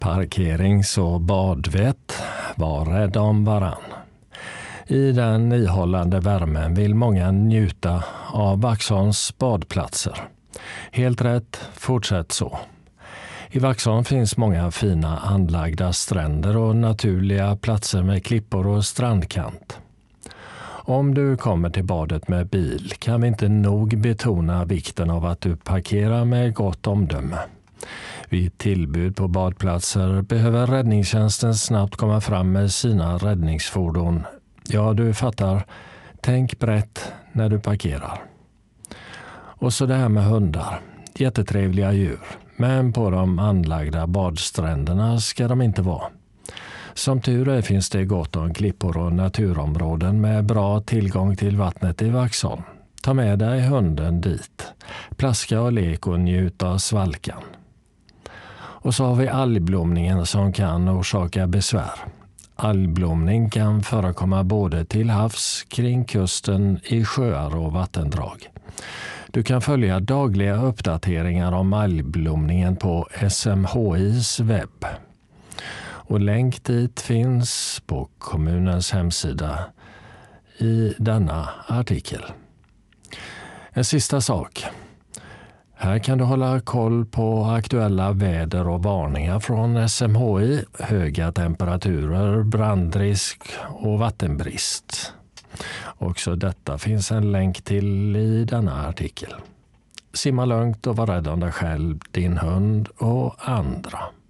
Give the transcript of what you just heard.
Parkerings- och badvett, var rädd om varann. I den ihållande värmen vill många njuta av Vaxholms badplatser. Helt rätt, fortsätt så. I Vaxholm finns många fina anlagda stränder och naturliga platser med klippor och strandkant. Om du kommer till badet med bil kan vi inte nog betona vikten av att du parkerar med gott omdöme. Vid tillbud på badplatser behöver räddningstjänsten snabbt komma fram med sina räddningsfordon. Ja, du fattar. Tänk brett när du parkerar. Och så det här med hundar. Jättetrevliga djur. Men på de anlagda badstränderna ska de inte vara. Som tur är finns det gott om klippor och naturområden med bra tillgång till vattnet i Vaxholm. Ta med dig hunden dit. Plaska och lek och njut av svalkan. Och så har vi algblomningen som kan orsaka besvär. Algblomning kan förekomma både till havs, kring kusten, i sjöar och vattendrag. Du kan följa dagliga uppdateringar om algblomningen på SMHI:s webb. Och länk dit finns på kommunens hemsida i denna artikel. En sista sak. Här kan du hålla koll på aktuella väder och varningar från SMHI, höga temperaturer, brandrisk och vattenbrist. Också detta finns en länk till i denna artikel. Simma lugnt och var rädd om dig själv, din hund och andra.